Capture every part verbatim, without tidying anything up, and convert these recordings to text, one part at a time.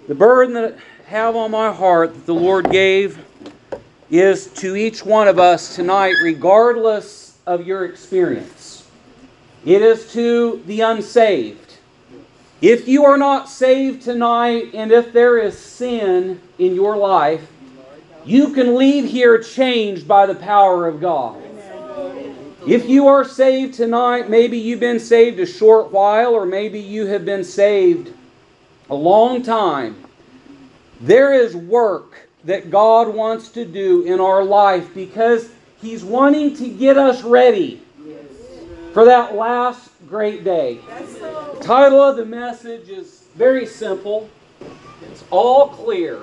The burden that I have on my heart that the Lord gave is to each one of us tonight, regardless of your experience. It is to the unsaved. If you are not saved tonight, and if there is sin in your life, you can leave here changed by the power of God. If you are saved tonight, maybe you've been saved a short while, or maybe you have been saved a long time. There is work that God wants to do in our life because He's wanting to get us ready for that last great day. The title of the message is very simple. It's all clear.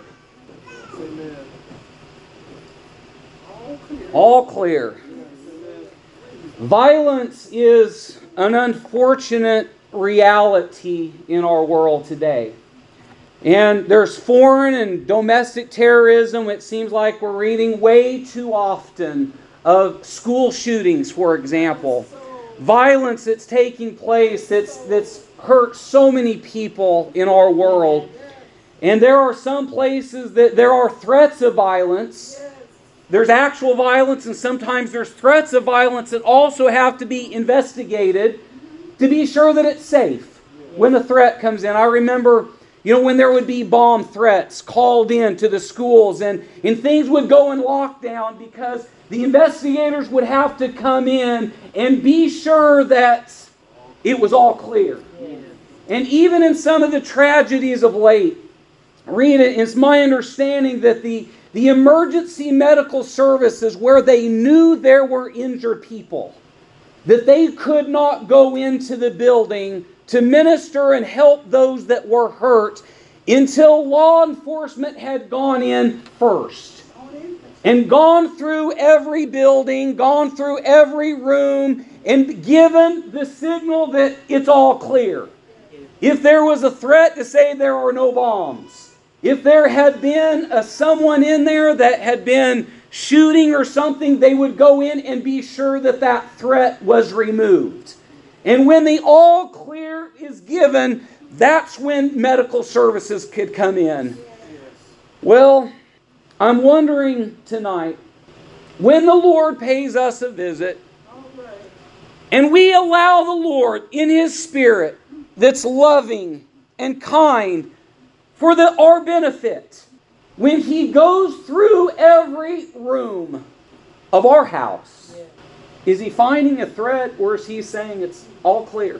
All clear. Violence is an unfortunate reality in our world today. And there's foreign and domestic terrorism. It seems like we're reading way too often of school shootings, for example. Violence that's taking place that's, that's hurt so many people in our world. And there are some places that there are threats of violence. There's actual violence, and sometimes there's threats of violence that also have to be investigated to be sure that it's safe when the threat comes in. I remember, you know, when there would be bomb threats called in to the schools, and, and things would go in lockdown because the investigators would have to come in and be sure that it was all clear. And even in some of the tragedies of late, read it, it's my understanding that the, the emergency medical services where they knew there were injured people, that they could not go into the building to minister and help those that were hurt until law enforcement had gone in first. And gone through every building, gone through every room, and given the signal that it's all clear. If there was a threat to say there are no bombs, if there had been a, someone in there that had been shooting or something, they would go in and be sure that that threat was removed. And when the all clear is given, that's when medical services could come in. Well, I'm wondering tonight, when the Lord pays us a visit, and we allow the Lord in His Spirit that's loving and kind for the, our benefit, when He goes through every room of our house, is He finding a threat, or is He saying it's all clear?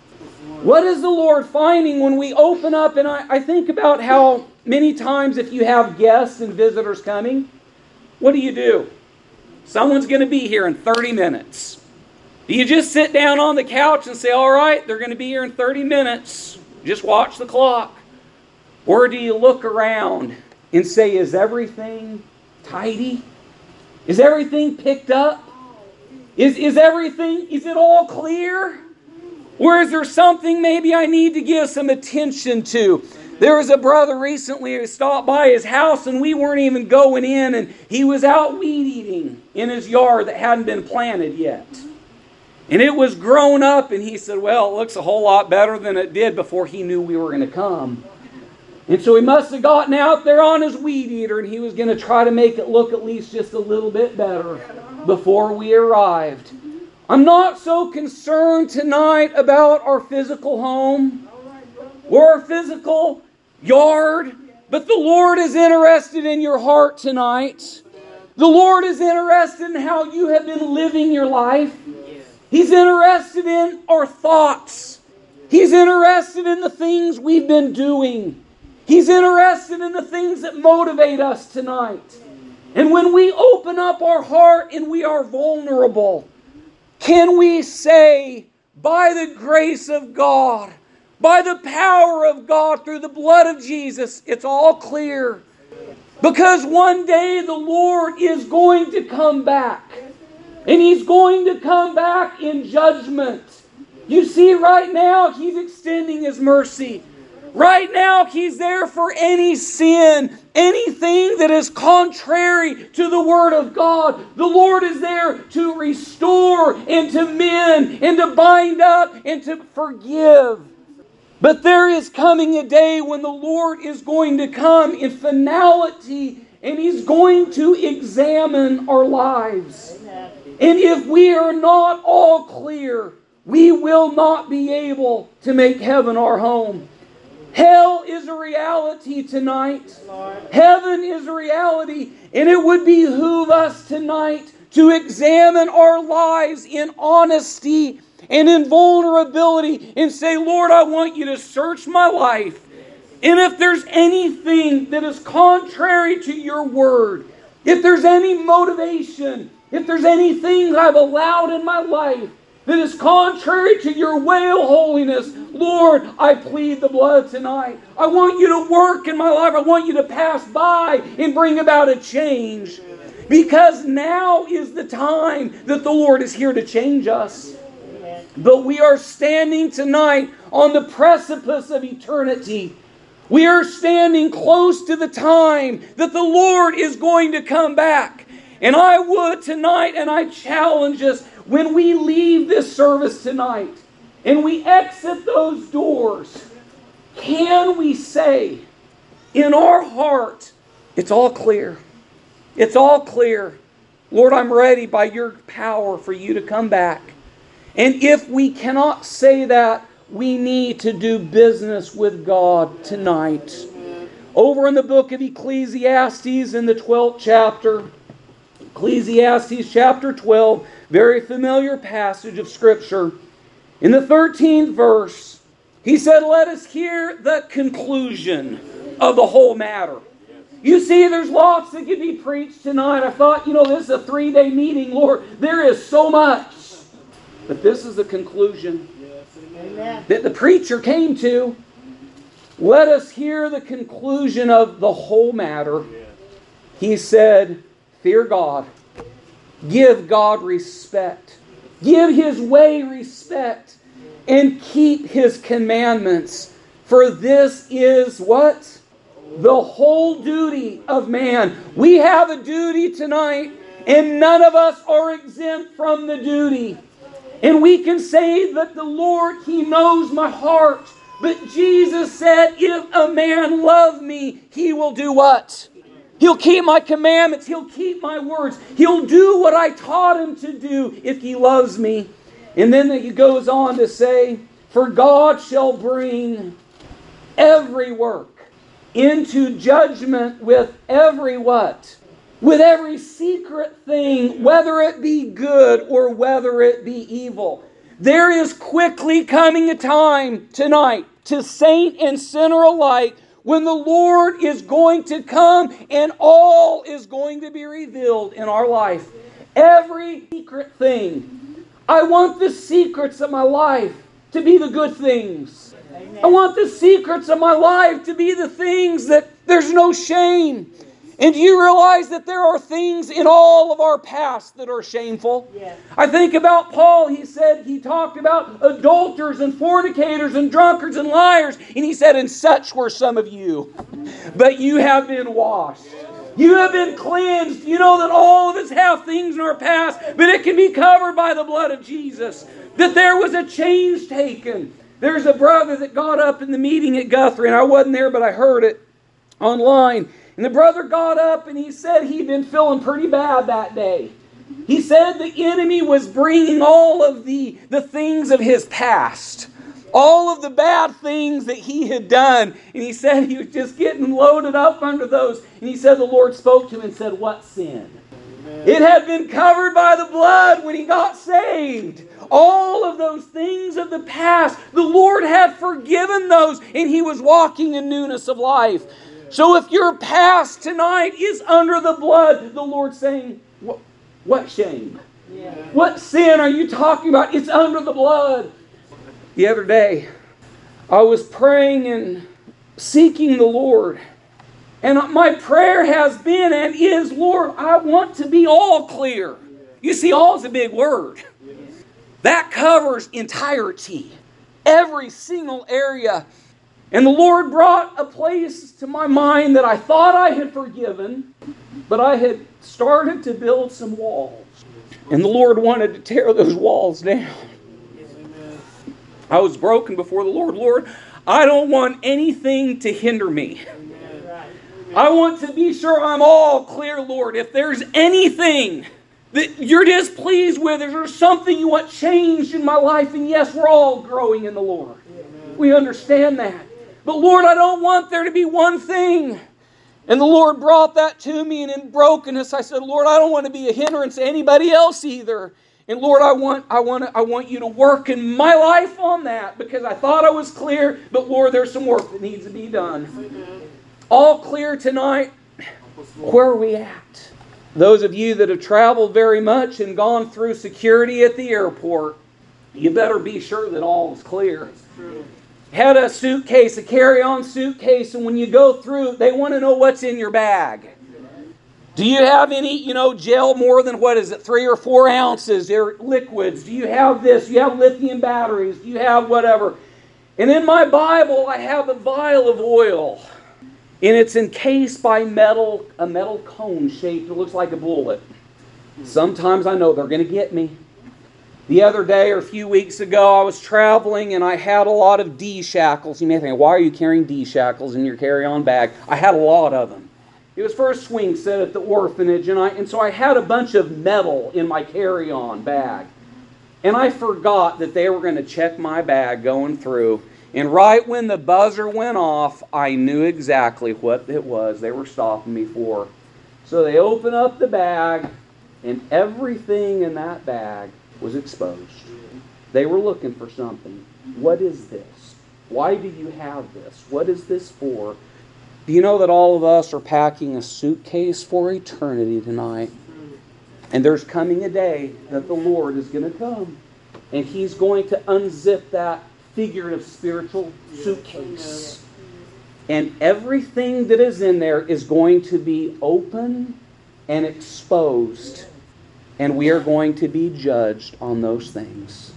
What is the Lord finding when we open up? And I, I think about how many times if you have guests and visitors coming, what do you do? Someone's going to be here in thirty minutes. Do you just sit down on the couch and say, all right, they're going to be here in thirty minutes. Just watch the clock. Or do you look around and say, is everything tidy? Is everything picked up? Is, is everything, is it all clear? Or is there something maybe I need to give some attention to? There was a brother recently who stopped by his house and we weren't even going in, and he was out weed eating in his yard that hadn't been planted yet. And it was grown up, and he said, well, it looks a whole lot better than it did before he knew we were going to come. And so he must have gotten out there on his weed eater, and he was going to try to make it look at least just a little bit better before we arrived. I'm not so concerned tonight about our physical home or our physical yard, but the Lord is interested in your heart tonight. The Lord is interested in how you have been living your life. He's interested in our thoughts. He's interested in the things we've been doing. He's interested in the things that motivate us tonight. And when we open up our heart and we are vulnerable, can we say, by the grace of God, by the power of God, through the blood of Jesus, it's all clear. Because one day the Lord is going to come back. And He's going to come back in judgment. You see, right now, He's extending His mercy. Right now, He's there for any sin, anything that is contrary to the Word of God. The Lord is there to restore and to mend and to bind up and to forgive. But there is coming a day when the Lord is going to come in finality, and He's going to examine our lives. And if we are not all clear, we will not be able to make heaven our home. Hell is a reality tonight. Heaven is a reality. And it would behoove us tonight to examine our lives in honesty and in vulnerability and say, Lord, I want you to search my life. And if there's anything that is contrary to your word, if there's any motivation, if there's anything I've allowed in my life that is contrary to your way of holiness, Lord, I plead the blood tonight. I want you to work in my life. I want you to pass by and bring about a change. Because now is the time that the Lord is here to change us. But we are standing tonight on the precipice of eternity. We are standing close to the time that the Lord is going to come back. And I would tonight, and I challenge us, when we leave this service tonight and we exit those doors, can we say in our heart, it's all clear. It's all clear. Lord, I'm ready by your power for you to come back. And if we cannot say that, we need to do business with God tonight. Over in the book of Ecclesiastes in the twelfth chapter, Ecclesiastes chapter twelve, very familiar passage of Scripture. In the thirteenth verse, he said, let us hear the conclusion of the whole matter. You see, there's lots that could be preached tonight. I thought, you know, this is a three-day meeting, Lord. There is so much. But this is the conclusion that the preacher came to. Let us hear the conclusion of the whole matter. He said, fear God. Give God respect. Give His way respect. And keep His commandments. For this is what? The whole duty of man. We have a duty tonight, and none of us are exempt from the duty. And we can say that the Lord, He knows my heart. But Jesus said, if a man love me, he will do what? He'll keep my commandments. He'll keep my words. He'll do what I taught him to do if he loves me. And then he goes on to say, for God shall bring every work into judgment with every what? With every secret thing, whether it be good or whether it be evil. There is quickly coming a time tonight to saint and sinner alike when the Lord is going to come and all is going to be revealed in our life. Every secret thing. I want the secrets of my life to be the good things. Amen. I want the secrets of my life to be the things that there's no shame. And do you realize that there are things in all of our past that are shameful? Yes. I think about Paul. He said, he talked about adulterers and fornicators and drunkards and liars. And he said, and such were some of you. But you have been washed. You have been cleansed. You know that all of us have things in our past, but it can be covered by the blood of Jesus. That there was a change taken. There's a brother that got up in the meeting at Guthrie, and I wasn't there, but I heard it online. And the brother got up and he said he'd been feeling pretty bad that day. He said the enemy was bringing all of the, the things of his past. All of the bad things that he had done. And he said he was just getting loaded up under those. And he said the Lord spoke to him and said, what sin? Amen. It had been covered by the blood when he got saved. All of those things of the past, the Lord had forgiven those. And he was walking in newness of life. So if your past tonight is under the blood, the Lord's saying, what, what shame? Yeah. What sin are you talking about? It's under the blood. The other day, I was praying and seeking the Lord. And my prayer has been and is, Lord, I want to be all clear. You see, all is a big word. That covers entirety. Every single area. And the Lord brought a place to my mind that I thought I had forgiven, but I had started to build some walls. And the Lord wanted to tear those walls down. I was broken before the Lord. Lord, I don't want anything to hinder me. I want to be sure I'm all clear, Lord. If there's anything that you're displeased with, is there something you want changed in my life? And yes, we're all growing in the Lord. We understand that. But Lord, I don't want there to be one thing. And the Lord brought that to me, and in brokenness I said, Lord, I don't want to be a hindrance to anybody else either. And Lord, I want, I want, I want you to work in my life on that, because I thought I was clear, but Lord, there's some work that needs to be done. Amen. All clear tonight. Where are we at? Those of you that have traveled very much and gone through security at the airport, you better be sure that all is clear. Had a suitcase, a carry-on suitcase, and when you go through, they want to know what's in your bag. Do you have any, you know, gel more than, what is it, three or four ounces, or liquids? Do you have this? Do you have lithium batteries? Do you have whatever? And in my Bible, I have a vial of oil. And it's encased by metal, a metal cone shaped. It looks like a bullet. Sometimes I know they're going to get me. The other day or a few weeks ago, I was traveling and I had a lot of D-shackles. You may think, why are you carrying D-shackles in your carry-on bag? I had a lot of them. It was for a swing set at the orphanage, and I and so I had a bunch of metal in my carry-on bag. And I forgot that they were going to check my bag going through. And right when the buzzer went off, I knew exactly what it was they were stopping me for. So they opened up the bag, and everything in that bag was exposed. They were looking for something. What is this? Why do you have this? What is this for? Do you know that all of us are packing a suitcase for eternity tonight? And there's coming a day that the Lord is going to come. And He's going to unzip that figurative spiritual suitcase. And everything that is in there is going to be open and exposed. And we are going to be judged on those things.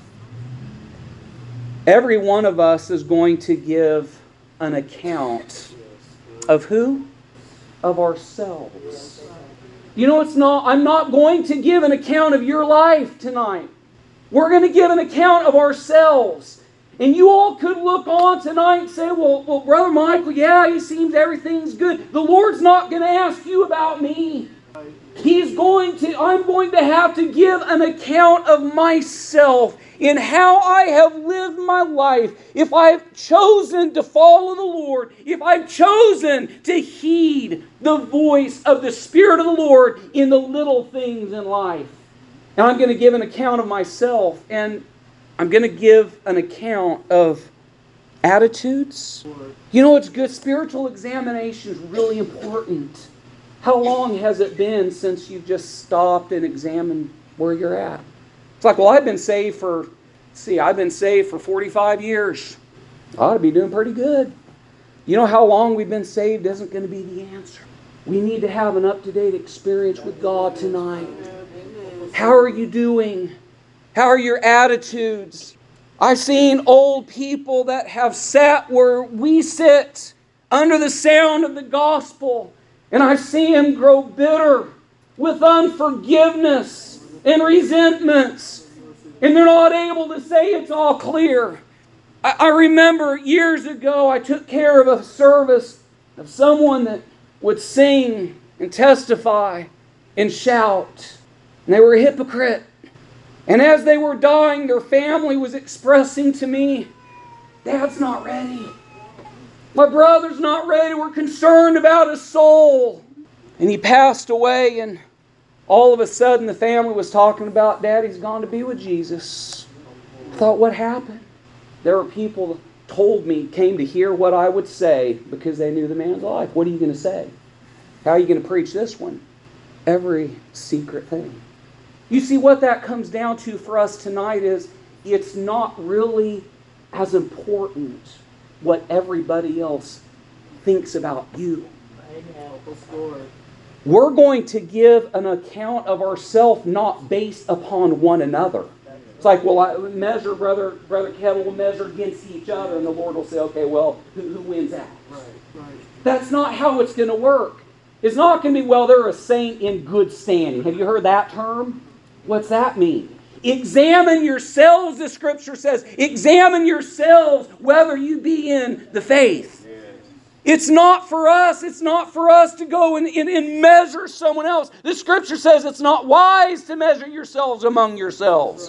Every one of us is going to give an account of who? Of ourselves. You know, it's not, I'm not going to give an account of your life tonight. We're going to give an account of ourselves. And you all could look on tonight and say, well, well, Brother Michael, yeah, he seems everything's good. The Lord's not going to ask you about me. He's going to, I'm going to have to give an account of myself in how I have lived my life. If I've chosen to follow the Lord, if I've chosen to heed the voice of the Spirit of the Lord in the little things in life. And I'm going to give an account of myself, and I'm going to give an account of attitudes. You know, it's good. Spiritual examination is really important. How long has it been since you've just stopped and examined where you're at? It's like, well, I've been saved for, see, I've been saved for forty-five years. I ought to be doing pretty good. You know how long we've been saved isn't going to be the answer. We need to have an up-to-date experience with God tonight. How are you doing? How are your attitudes? I've seen old people that have sat where we sit under the sound of the gospel, and I've seen them grow bitter with unforgiveness and resentments, and they're not able to say it's all clear. I, I remember years ago I took care of a service of someone that would sing and testify and shout, and they were a hypocrite. And as they were dying, their family was expressing to me, Dad's not ready. My brother's not ready. We're concerned about his soul. And he passed away, and all of a sudden the family was talking about, Daddy's gone to be with Jesus. I thought, what happened? There were people that told me, came to hear what I would say because they knew the man's life. What are you going to say? How are you going to preach this one? Every secret thing. You see, what that comes down to for us tonight is it's not really as important what everybody else thinks about you. We're going to give an account of ourselves not based upon one another. It's like, well, I measure, brother, brother Kevin will measure against each other, and the Lord will say, okay, well, who, who wins that? Right, right. That's not how it's going to work. It's not going to be, well, they're a saint in good standing. Have you heard that term? What's that mean? Examine yourselves, the Scripture says. Examine yourselves whether you be in the faith. It's not for us. It's not for us to go and, and, and measure someone else. The Scripture says it's not wise to measure yourselves among yourselves.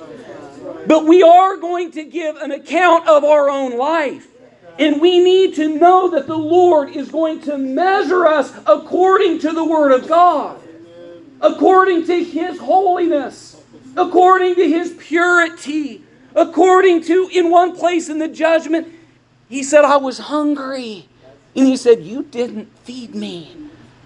But we are going to give an account of our own life. And we need to know that the Lord is going to measure us according to the Word of God. According to His holiness. According to His purity. According to, in one place in the judgment, He said, I was hungry. And He said, you didn't feed me.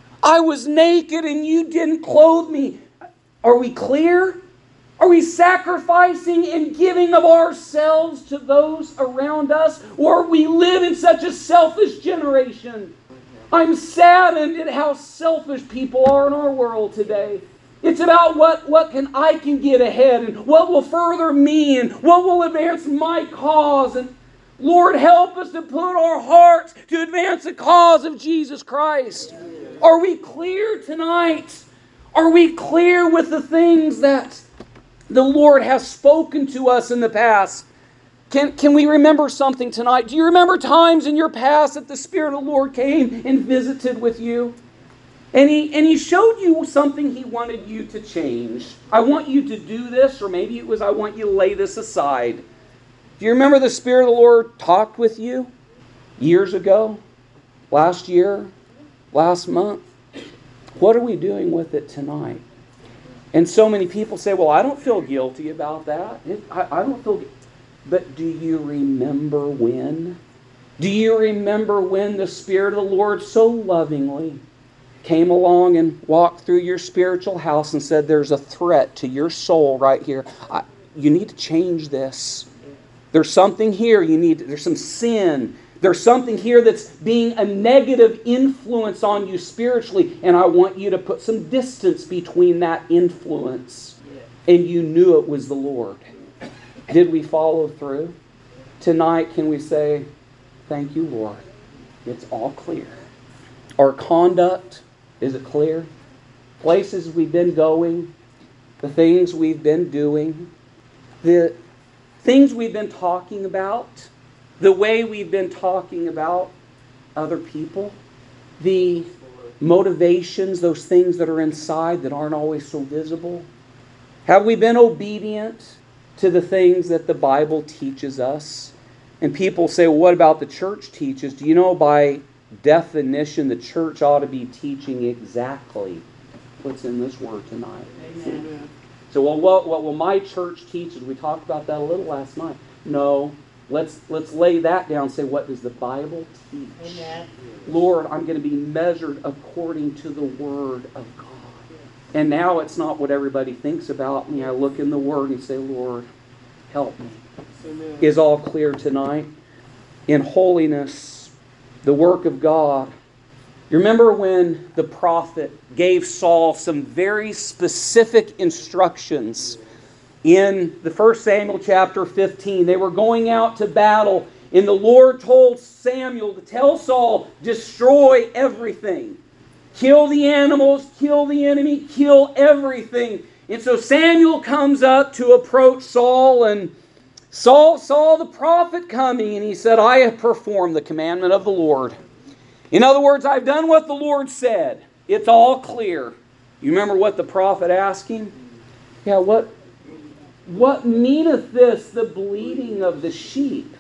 I was naked and you didn't clothe me. Are we clear? Are we sacrificing and giving of ourselves to those around us? Or we live in such a selfish generation? I'm saddened at how selfish people are in our world today. It's about what, what can I can get ahead and what will further me and what will advance my cause. And Lord, help us to put our hearts to advance the cause of Jesus Christ. Are we clear tonight? Are we clear with the things that the Lord has spoken to us in the past? Can, can we remember something tonight? Do you remember times in your past that the Spirit of the Lord came and visited with you? And he, and he showed you something He wanted you to change. I want you to do this, or maybe it was I want you to lay this aside. Do you remember the Spirit of the Lord talked with you years ago? Last year? Last month? What are we doing with it tonight? And so many people say, well, I don't feel guilty about that. I, I don't feel guilty. But do you remember when? Do you remember when the Spirit of the Lord so lovingly came along and walked through your spiritual house and said, there's a threat to your soul right here. I, you need to change this. There's something here you need. There's some sin. There's something here that's being a negative influence on you spiritually, and I want you to put some distance between that influence. And you knew it was the Lord. Did we follow through? Tonight, can we say, thank you, Lord. It's all clear. Our conduct, is it clear? Places we've been going, the things we've been doing, the things we've been talking about, the way we've been talking about other people, the motivations, those things that are inside that aren't always so visible. Have we been obedient to the things that the Bible teaches us? And people say, well, what about the church teaches? Do you know by definition the church ought to be teaching exactly what's in this word tonight? Amen. So, well, what, what will my church teach? We talked about that a little last night. No, let's let's lay that down and say, what does the Bible teach? Amen. Lord, I'm going to be measured according to the Word of God. And now it's not what everybody thinks about me. I look in the Word and say, Lord, help me. Amen. Is all clear tonight? In holiness, the work of God. You remember when the prophet gave Saul some very specific instructions in the First Samuel chapter fifteen. They were going out to battle, and the Lord told Samuel to tell Saul, destroy everything. Kill the animals, kill the enemy, kill everything. And so Samuel comes up to approach Saul, and Saul saw the prophet coming, and he said, I have performed the commandment of the Lord. In other words, I've done what the Lord said. It's all clear. You remember what the prophet asked him? Yeah, what, what meaneth this, the bleating of the sheep,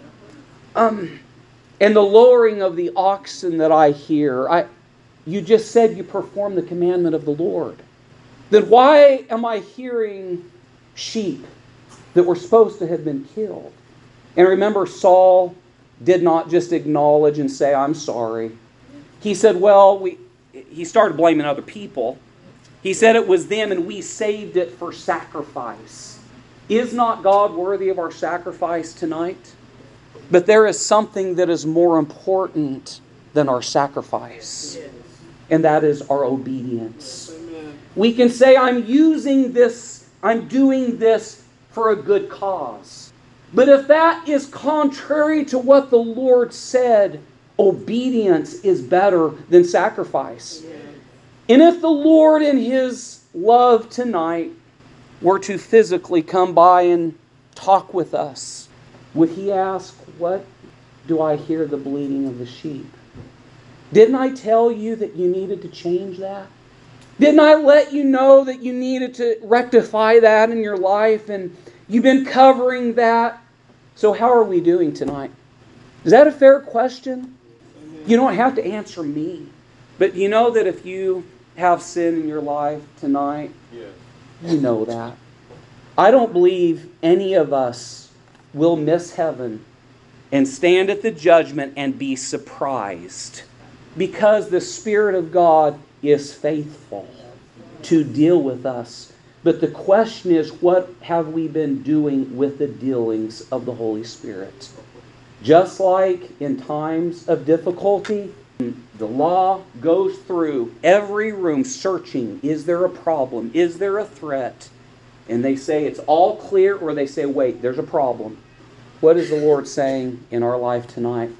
um, and the lowing of the oxen that I hear? I, you just said you performed the commandment of the Lord. Then why am I hearing sheep that were supposed to have been killed? And remember, Saul did not just acknowledge and say, I'm sorry. He said, well, we. he started blaming other people. He said it was them and we saved it for sacrifice. Is not God worthy of our sacrifice tonight? But there is something that is more important than our sacrifice. And that is our obedience. We can say, I'm using this, I'm doing this for a good cause. But if that is contrary to what the Lord said, obedience is better than sacrifice. And if the Lord in His love tonight were to physically come by and talk with us, would he ask, what do I hear the bleating of the sheep? Didn't I tell you that you needed to change that? Didn't I let you know that you needed to rectify that in your life, and you've been covering that? So how are we doing tonight? Is that a fair question? You don't have to answer me. But you know that if you have sin in your life tonight, yes. You know that. I don't believe any of us will miss heaven and stand at the judgment and be surprised, because the Spirit of God is faithful to deal with us. But the question is, what have we been doing with the dealings of the Holy Spirit? Just like in times of difficulty, the law goes through every room searching, is there a problem? Is there a threat? And they say it's all clear, or they say, wait, there's a problem. What is the Lord saying in our life tonight?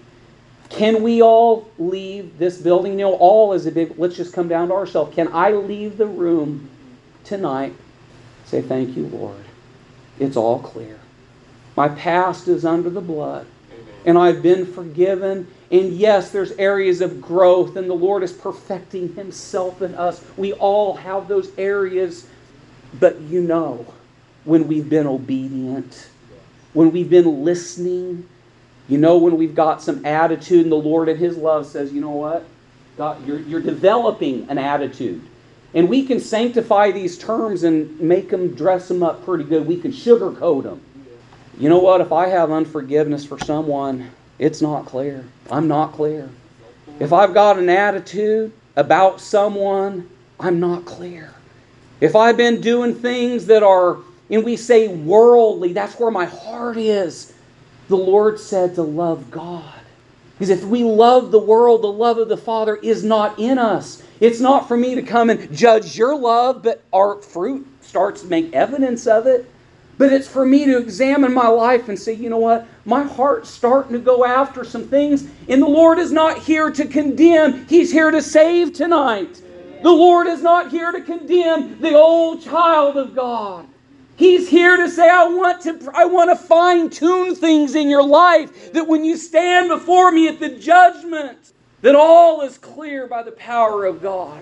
Can we all leave this building? You know, all is a big, let's just come down to ourselves. Can I leave the room tonight? Say, thank you, Lord. It's all clear. My past is under the blood. Amen. And I've been forgiven. And yes, there's areas of growth, and the Lord is perfecting Himself in us. We all have those areas. But you know, when we've been obedient, when we've been listening, you know, when we've got some attitude, and the Lord in His love says, you know what? God, you're, you're developing an attitude. And we can sanctify these terms and make them, dress them up pretty good. We can sugarcoat them. You know what? If I have unforgiveness for someone, it's not clear. I'm not clear. If I've got an attitude about someone, I'm not clear. If I've been doing things that are, and we say worldly, that's where my heart is. The Lord said to love God. Because if we love the world, the love of the Father is not in us. It's not for me to come and judge your love, but our fruit starts to make evidence of it. But it's for me to examine my life and say, you know what? My heart's starting to go after some things. And the Lord is not here to condemn. He's here to save tonight. The Lord is not here to condemn the old child of God. He's here to say, I want to, I want to fine-tune things in your life, that when you stand before me at the judgment, that all is clear by the power of God.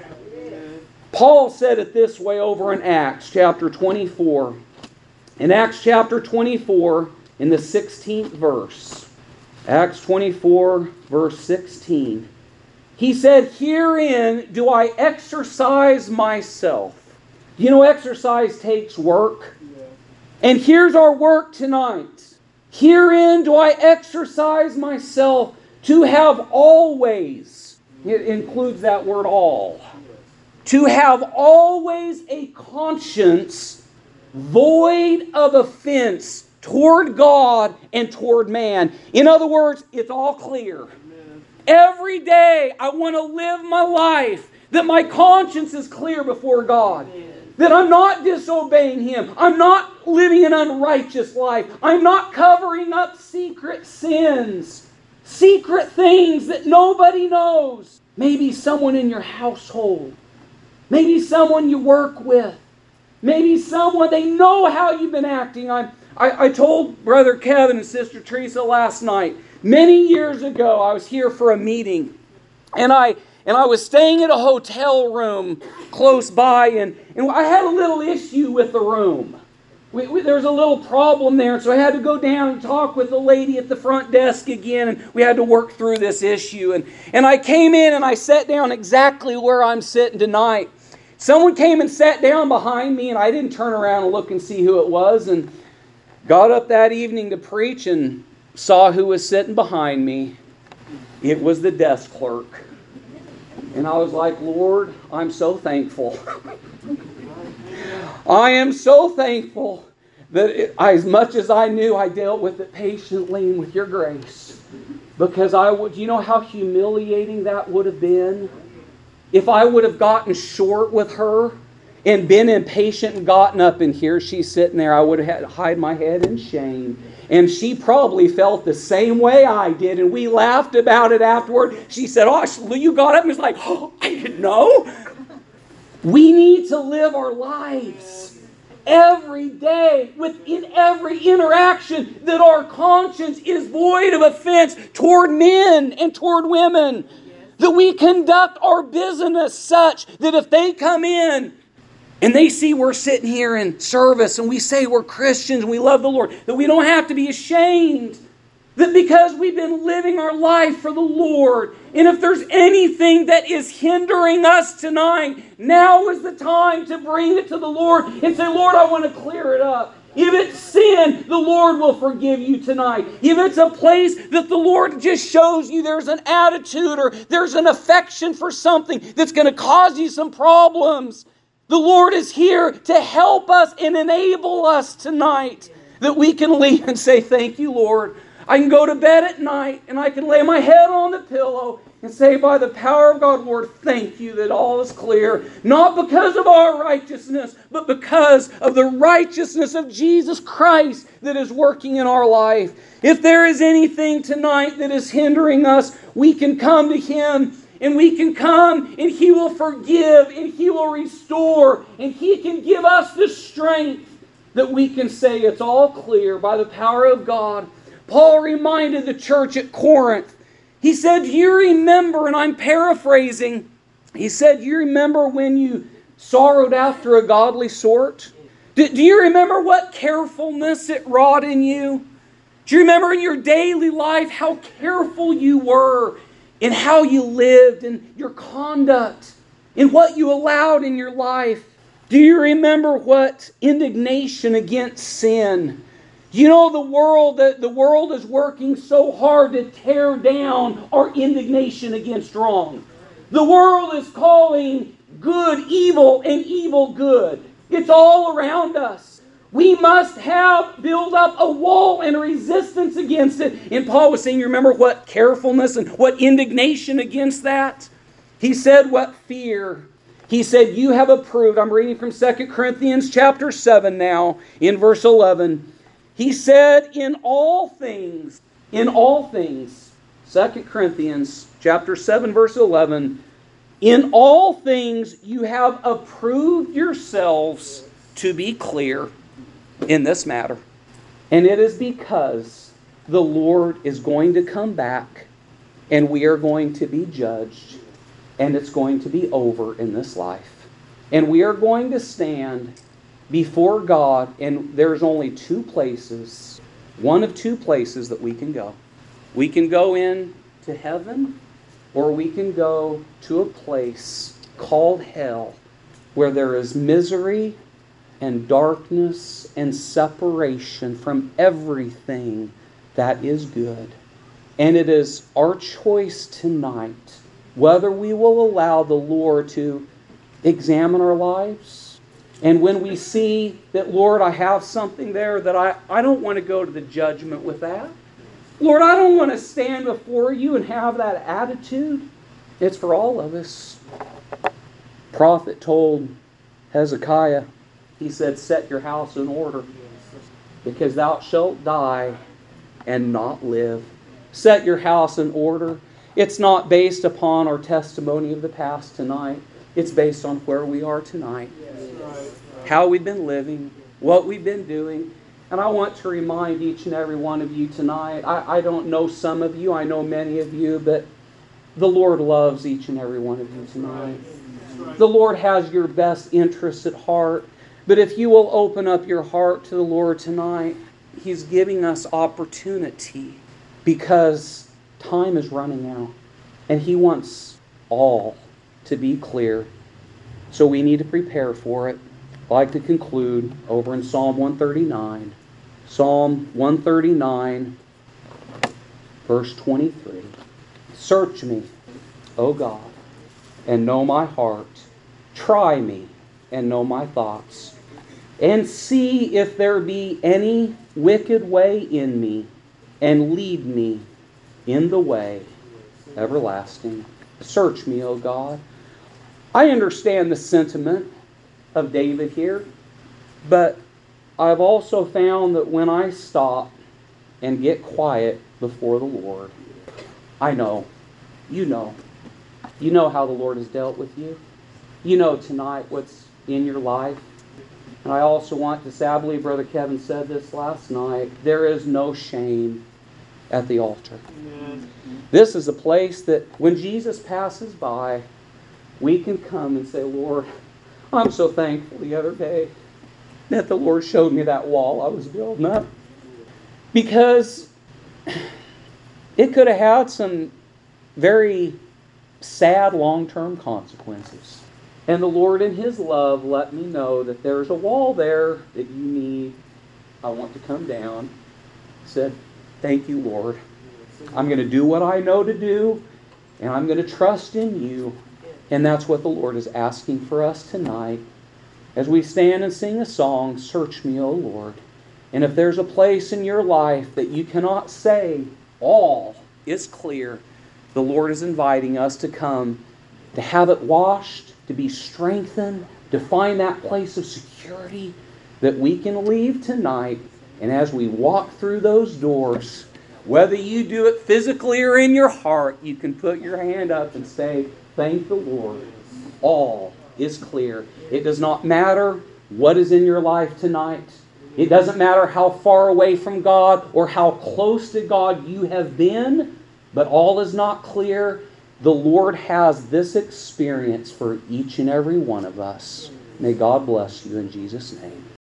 Paul said it this way over in Acts chapter twenty-four. In Acts chapter twenty-four, in the sixteenth verse. Acts twenty-four, verse sixteen. He said, herein do I exercise myself. You know, exercise takes work. And here's our work tonight. Herein do I exercise myself to have always, it includes that word all, to have always a conscience void of offense toward God and toward man. In other words, it's all clear. Amen. Every day I want to live my life that my conscience is clear before God. Amen. That I'm not disobeying Him. I'm not living an unrighteous life. I'm not covering up secret sins. Secret things that nobody knows. Maybe someone in your household. Maybe someone you work with. Maybe someone, they know how you've been acting. I, I, I told Brother Kevin and Sister Teresa last night, many years ago, I was here for a meeting. And I... And I was staying in a hotel room close by, and, and I had a little issue with the room. We, we, there was a little problem there, so I had to go down and talk with the lady at the front desk again, and we had to work through this issue. And, and I came in and I sat down exactly where I'm sitting tonight. Someone came and sat down behind me, and I didn't turn around and look and see who it was, and got up that evening to preach and saw who was sitting behind me. It was the desk clerk. And I was like, Lord, I'm so thankful. I am so thankful that it, as much as I knew, I dealt with it patiently and with your grace. Because I would, you know how humiliating that would have been? If I would have gotten short with her and been impatient and gotten up, and here she's sitting there, I would have had to hide my head in shame. And she probably felt the same way I did, and we laughed about it afterward. She said, oh, you got up, and was like, oh, I didn't know. We need to live our lives every day, within every interaction, that our conscience is void of offense toward men and toward women. That we conduct our business such that if they come in and they see we're sitting here in service and we say we're Christians and we love the Lord, that we don't have to be ashamed. That because we've been living our life for the Lord, and if there's anything that is hindering us tonight, now is the time to bring it to the Lord and say, Lord, I want to clear it up. If it's sin, the Lord will forgive you tonight. If it's a place that the Lord just shows you there's an attitude or there's an affection for something that's going to cause you some problems, the Lord is here to help us and enable us tonight that we can leave and say, thank you, Lord. I can go to bed at night and I can lay my head on the pillow and say, by the power of God, Lord, thank you that all is clear. Not because of our righteousness, but because of the righteousness of Jesus Christ that is working in our life. If there is anything tonight that is hindering us, we can come to Him. And we can come and He will forgive and He will restore. And He can give us the strength that we can say it's all clear by the power of God. Paul reminded the church at Corinth. He said, do you remember, and I'm paraphrasing, he said, do you remember when you sorrowed after a godly sort? Do, do you remember what carefulness it wrought in you? Do you remember in your daily life how careful you were in how you lived and your conduct and what you allowed in your life? Do you remember what indignation against sin? You know, the world, the, the world is working so hard to tear down our indignation against wrong. The world is calling good evil and evil good. It's all around us. We must have, build up a wall and resistance against it. And Paul was saying, you remember what carefulness and what indignation against that? He said, what fear? He said, you have approved. I'm reading from Second Corinthians chapter seven now, in verse eleven. He said, in all things, in all things, Second Corinthians chapter seven, verse eleven, in all things you have approved yourselves to be clear in this matter. And it is because the Lord is going to come back and we are going to be judged and it's going to be over in this life. And we are going to stand before God, and there's only two places, one of two places that we can go. We can go in to heaven, or we can go to a place called hell, where there is misery and darkness and separation from everything that is good. And it is our choice tonight whether we will allow the Lord to examine our lives. And when we see that, Lord, I have something there that I, I don't want to go to the judgment with that. Lord, I don't want to stand before you and have that attitude. It's for all of us. Prophet told Hezekiah, he said, set your house in order, because thou shalt die and not live. Set your house in order. It's not based upon our testimony of the past tonight. It's based on where we are tonight. How we've been living, what we've been doing. And I want to remind each and every one of you tonight, I, I don't know some of you, I know many of you, but the Lord loves each and every one of you tonight. The Lord has your best interests at heart. But if you will open up your heart to the Lord tonight, He's giving us opportunity because time is running out. And He wants all to be clear. So we need to prepare for it. I'd like to conclude over in Psalm one thirty-nine. Psalm one thirty-nine, verse twenty-three. Search me, O God, and know my heart. Try me and know my thoughts. And see if there be any wicked way in me, and lead me in the way everlasting. Search me, O God. I understand the sentiment of David here, but I've also found that when I stop and get quiet before the Lord, I know, you know, you know how the Lord has dealt with you. You know tonight what's in your life. And I also want to say, I believe Brother Kevin said this last night, there is no shame at the altar. Amen. This is a place that when Jesus passes by, we can come and say, Lord, I'm so thankful the other day that the Lord showed me that wall I was building up. Because it could have had some very sad long-term consequences. And the Lord in His love let me know that there's a wall there that you need. I want to come down. I said, thank you, Lord. I'm going to do what I know to do, and I'm going to trust in you. And that's what the Lord is asking for us tonight. As we stand and sing a song, search me, O Lord. And if there's a place in your life that you cannot say, all is clear, the Lord is inviting us to come, to have it washed, to be strengthened, to find that place of security that we can leave tonight. And as we walk through those doors, whether you do it physically or in your heart, you can put your hand up and say, thank the Lord. All is clear. It does not matter what is in your life tonight. It doesn't matter how far away from God or how close to God you have been, but all is not clear. The Lord has this experience for each and every one of us. May God bless you in Jesus' name.